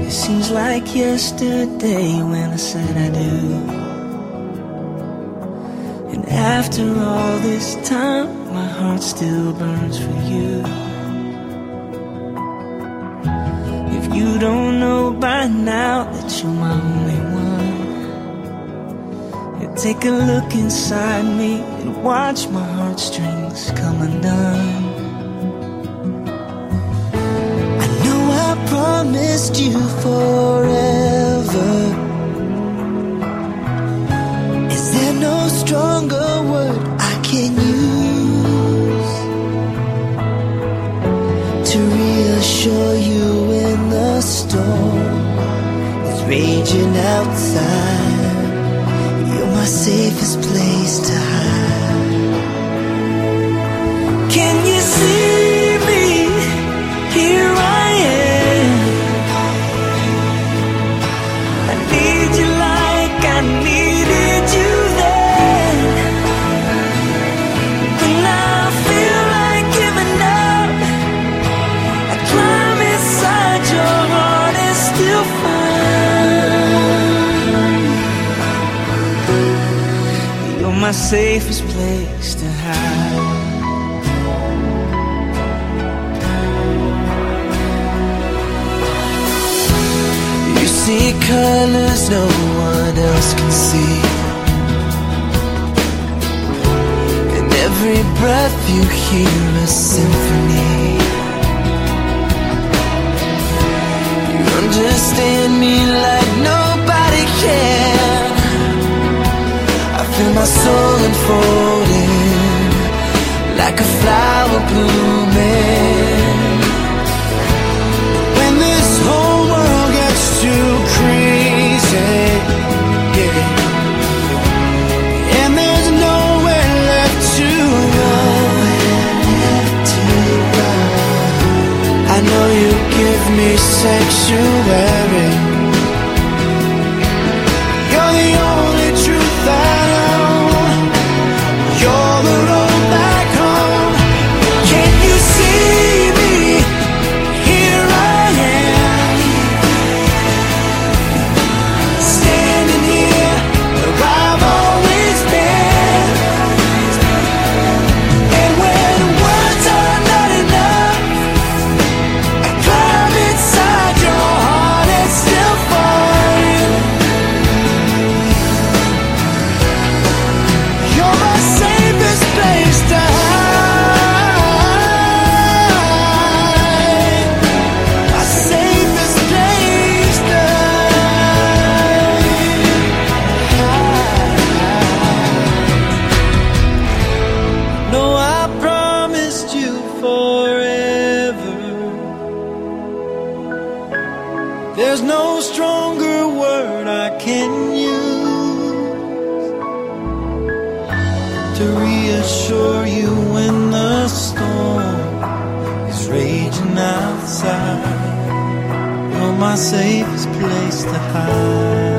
It seems like yesterday when I said I do. And after all this time, my heart still burns for you. If you don't know by now that you're my only one, you take a look inside me and watch my heartstrings come undone. I know I promised you forever. Is there no stronger word I can use to reassure you when the storm is raging outside? You're my safest place to hide. Can you see me? Here I am. I need you like I needed you then. When I feel like giving up, I climb inside your heart and still find you're my safest place to hide. See colors no one else can see, and every breath you hear a symphony. You understand me like nobody can. I feel my soul unfolding like a flower blooming. When this whole world gets too crazy, yeah, and there's nowhere left to run, I know you give me sanctuary. You're the only truth I know. You're the road back home. Can you see me? Here I am, standing here where I've always been. And when words are not enough, I climb inside your heart and still find you're my safest place to hide. My safest place to hide. No, I promised you forever. There's no stronger word I can use to reassure you when the storm is raging outside. You're my safest place to hide.